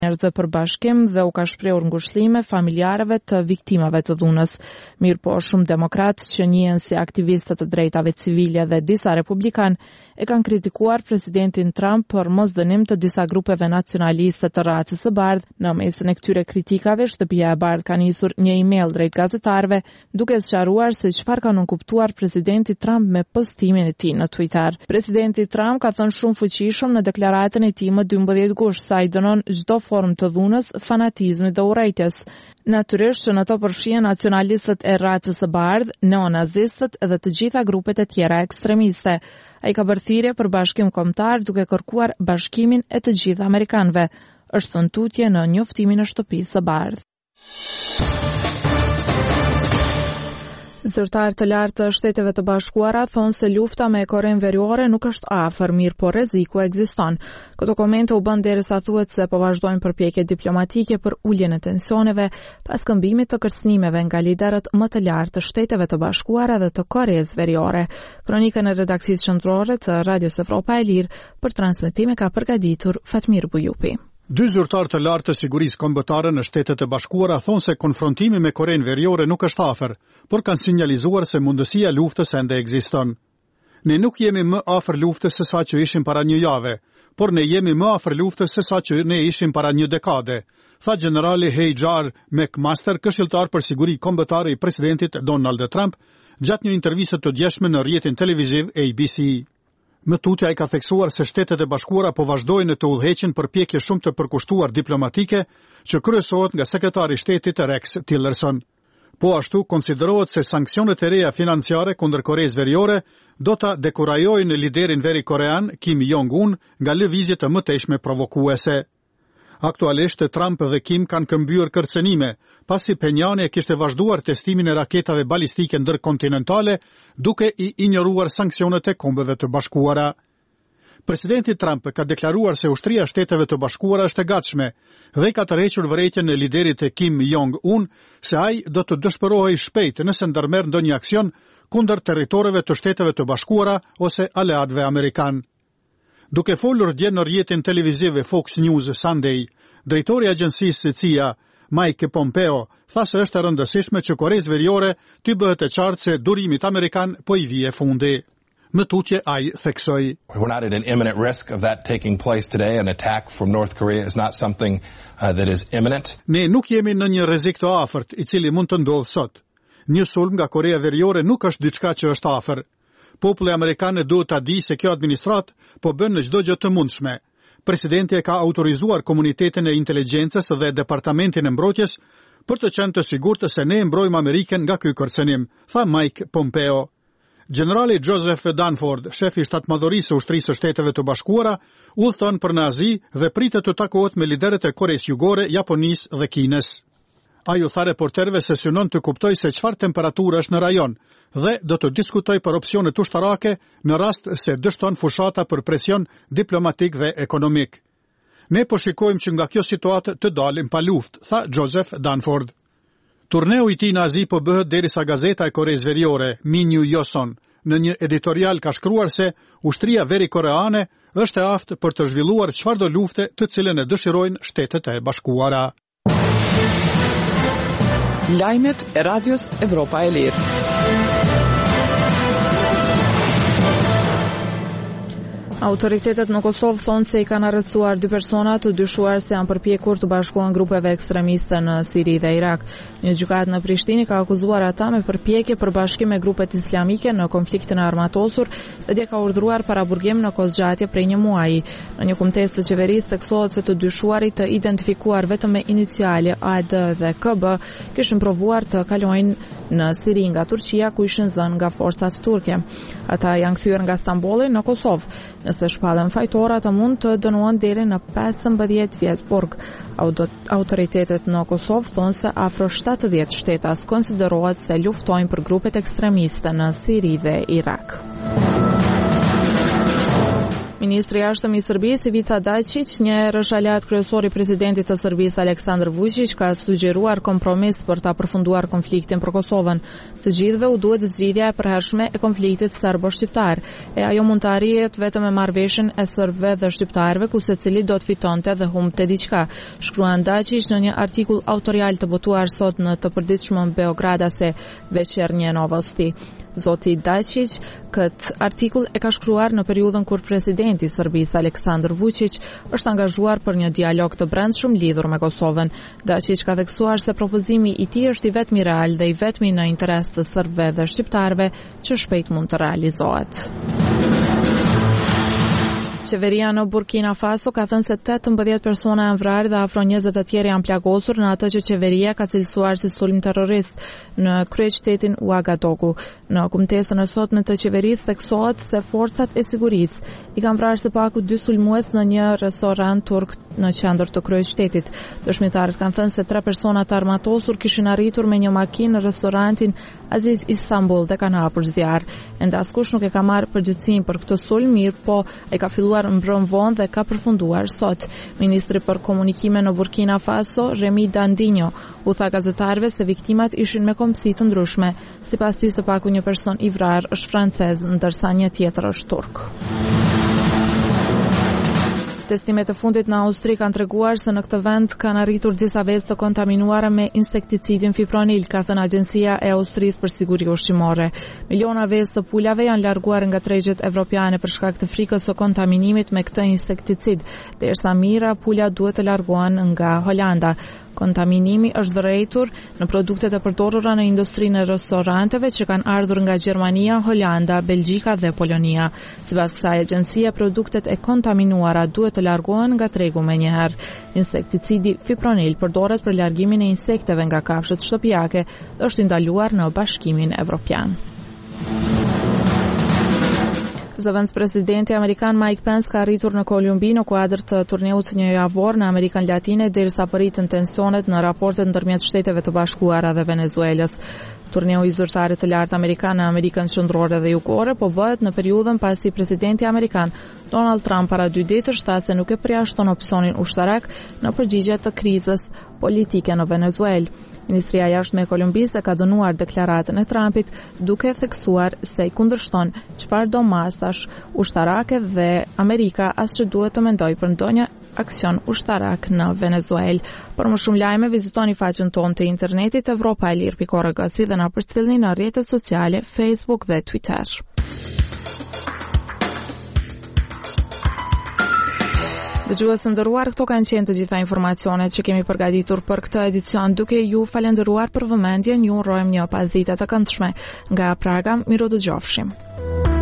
njerëzve për bashkim dhe u ka shprehur ngushëllime familjarëve të viktimave të dhunës. Mirëpo shumë demokratë që njihen si aktivistët të drejtave civile dhe disa republikan e kanë kritikuar presidentin Trump për mosdënim të disa grupeve nacionaliste të racës së bardhë. Në mesin e këtyre kritikave, Shtëpia e Bardhë ka nisur një email drejt gazetarëve duke sqaruar se çfarë ka nënkuptuar presidenti Trump me postimin e tij në Twitter. Presidenti Trump ka thënë shumë fuqishëm në deklaratën e tij më 12 gusht se ai dënon çdo formë të dhunës, fanatizmit dhe urrejtjes. Natyrisht që në to përfshihen nacionalistët e racës së bardhë, neonazistët dhe të gjitha grupet e tjera ekstremiste. Ai ka bërë thirrje për bashkim kombëtar duke kërkuar bashkimin e të gjithë amerikanëve. Është thënë tutje në njoftimin e Shtëpisë së Bardhë. Zyrtarë të lartë të Shteteve të Bashkuara thonë se lufta me Korenë Veriore nuk është afër, mirë po rreziku ekziston. Këto komente u bën derisa thuhet se po vazhdojnë përpjekje diplomatike për uljen e tensioneve pas këmbimit të kërcënimeve nga liderët më të lartë të Shteteve të Bashkuara dhe të Koreas Veriore. Kronikën e redakcisë qendrore të Radios Evropa e Lirë për transmetim ka përgatitur Fatmir Bujupi. Dy zyrtarë të lartë të sigurisë kombëtare në Shtetet e Bashkuara thonë se konfrontimi me Korenë Veriore nuk është afër, por kanë sinjalizuar se mundësia e luftës ende ekziston. Ne nuk jemi më afër luftës se sa që ishim para një jave, por ne jemi më afër luftës se sa që ne ishim para një dekade, tha generali Hajar McMaster, këshilltar për siguri kombëtare i presidentit Donald Trump, gjatë një interviste të djeshme në rrjetin televiziv ABC. Më tutje ai ka theksuar se Shtetet e Bashkuara po vazhdojnë të udhëheqin përpjekje shumë të përkushtuar diplomatike që kryesohet nga sekretari i shtetit Rex Tillerson. Po ashtu konsiderohet se sanksionet e reja financiare kundër Koreas Veriore do ta dekurajojnë liderin veri korean Kim Jong-un nga lëvizjet e mëtejshme provokuese. Aktualisht Trump dhe Kim kanë këmbyer kërcënime, pasi Pyongyang kishte vazhduar testimin e raketave balistike ndërkontinentale duke i injoruar sanksionet e Kombeve të Bashkuara. Presidenti Trump ka deklaruar se ushtria e Shteteve të Bashkuara është e gatshme dhe ka tërhequr vërejtjen e liderit e Kim Jong-un se ai do të dëshpërohej shpejt nëse ndërmerr ndonjë aksion kundër territoreve të Shteteve të Bashkuara ose aleatëve amerikan. Duke folur dje në rrjetin televiziv Fox News Sunday, drejtori i agjencisë CIA, Mike Pompeo, tha se është e rëndësishme që Koreas Veriore të bëhet e qartë se durimit amerikan po i vije fundi. Më tutje ai theksoi. We're not at an imminent risk of that taking place today. An attack from North Korea is not something that is imminent. Ne nuk jemi në një rrezik të afërt i cili mund të ndodhë sot. Një sulm nga Korea Veriore nuk është diçka që është afër. Populli amerikan duhet ta di se kjo administrat po bën në çdo gjë të mundshme. Presidenti e ka autorizuar komunitetin e inteligjencës dhe departamentin e mbrojtjes për të qenë të sigurt se ne mbrojmë Amerikën nga ky kërcënim, tha Mike Pompeo. Generali Joseph Dunford, shefi i shtatmadhërisë së ushtrisë së Shteteve të Bashkuara, udhëton për në Azi dhe pritet të takohet me liderët e Koreas Jugore, Japonisë dhe Kinës. Ai u tha reporterëve se synon të kuptoj se çfarë temperaturë është në rajon dhe do të diskutoj për opsionet ushtarake në rast se dështon fushata për presion diplomatik dhe ekonomik. Ne po shikojmë që nga kjo situatë të dalim pa luftë, tha Joseph Dunford. Turneu i tij në Azi po bëhet derisa gazeta e Koreas Veriore, Minyu Yoson, në një editorial ka shkruar se ushtria veri koreane është e aftë për të zhvilluar çfarëdo lufte të cilën e dëshirojnë Shtetet e Bashkuara. Lajmet e Radios Evropa e Lirë. Autoritetet në Kosovë thonë se i kanë arrestuar 2 persona të dyshuar se janë përpjekur të bashkohen grupeve ekstremiste në Siri dhe Irak. Një gjykatë në Prishtinë ka akuzuar ata me përpjekje për bashkim me grupet islamike në konfliktin e armatosur dhe dje ka urdhëruar paraburgim në kozgjatje prej një muaji. Në një kumtesë të qeverisë theksohet se të dyshuarit të identifikuar vetëm me iniciale AD dhe KB kishin provuar të kalojnë në Siri nga Turqia ku ishin zënë nga forcat turke. Ata janë kthyer nga Stambolli në Kosovë. Nëse shpallen fajtora, ata mund të dënohen deri në 15 vjet burg. Autoritetet në Kosovë thonë se afro 70 shtetas konsiderohet se luftojnë për grupet ekstremiste në Siri dhe Irak. Ministri i jashtëm i Serbisë Ivica Dačić, një herë është aleat kryesor i presidentit të Serbisë Aleksandar Vučić, ka sugjeruar kompromis për ta përfunduar konfliktin për Kosovën. Të gjithëve u duhet zgjidhja e përhershme e konfliktit serbo-shqiptar, e ajo mund të arrihet vetëm me marrëveshjen e serbëve dhe shqiptarëve, ku secili do të fitonte dhe humbte diçka. Shkruan Dačić në një artikull autorial të botuar sot në të përditshmën Beogradase Večernje Novosti. Zoti Dačić këtë artikull e ka shkruar në periudhën kur presidenti i Serbisë Aleksandar Vučić është angazhuar për një dialog të brendshëm lidhur me Kosovën. Dačić ka theksuar se propozimi i tij është i vetmi real dhe i vetmi në interes të serbëve dhe shqiptarëve që shpejt mund të realizohet. Qeveria në Burkina Faso ka thënë se 18 persona janë vrarë dhe afro 20 të tjerë janë plagosur në atë që qeveria ka cilësuar si sulm terrorist në kryeqytetin Ouagadougou. Në kumtesën e sotme të qeverisë theksohet se forcat e sigurisë i kanë vrarë së paku 2 sulmues në një restorant turk në qendër të kryeqytetit. Dëshmitarët kanë thënë se 3 persona të armatosur kishin arritur me një makinë në restorantin Aziz Istanbul dhe kanë hapur zjarr. Ende askush nuk e ka marrë përgjegjësinë për këtë sulm, mirë po ai ka filluar mbrëm vonë dhe ka përfunduar sot. Ministri për komunikime në Burkina Faso, Remy Dandinho, u tha gazetarëve se viktimat ishin me kombësi të ndryshme. Sipas tij, së paku një person i vrarë është francez, ndërsa një tjetër është turk. Testimet e fundit në Austri kanë treguar se në këtë vend kanë arritur disa vezë të kontaminuara me insekticidin fipronil, ka thënë Agjencia e Austrisë për Siguri Ushqimore. Miliona vezë të pulave janë larguar nga tregjet evropiane për shkak të frikës së kontaminimit me këtë insekticid, derisa mira pula duhet të largohen nga Holanda. Kontaminimi është vërejtur në produktet e përdorura në industrinë e restoranteve që kanë ardhur nga Gjermania, Holanda, Belgjika dhe Polonia. Sipas kësaj agjencie, produktet e kontaminuara duhet të largohen nga tregu menjëherë. Insekticidi fipronil përdoret për largimin e insekteve nga kafshët shtëpiake dhe është ndaluar në Bashkimin Evropian. Zëvendës presidenti amerikan Mike Pence ka arritur në Kolumbi në kuadër të turneut një javor në Amerikën Latine derisa përritën tensionet në raportet ndërmjet Shteteve të Bashkuara dhe Venezuelës. Turneu i zyrtarit të lartë amerikan në Amerikën Qendrore dhe Jugore po bëhet në periudhën pasi presidenti amerikan Donald Trump para 2 ditësh tha se nuk e përjashton opsionin ushtarak në përgjigje të krizës politike në Venezuelë. Ministria e Jashtme e Kolumbisë ka dënuar deklaratën e Trumpit duke theksuar se i kundërshton çfarëdo masash ushtarake dhe Amerika as që duhet të mendojë për ndonjë aksion ushtarak në Venezuelë. Për më shumë lajme vizitoni faqen tonë të internetit evropaelir.org dhe na përcjellni në rrjetet sociale Facebook dhe Twitter. Dëgjues të nderuar, këto kanë qenë të gjitha informacionet që kemi përgatitur për këtë edicion. Duke ju falendëruar për vëmendjen, ju urojmë një pasdite të këndshme. Nga Praga, miru dëgjofshim.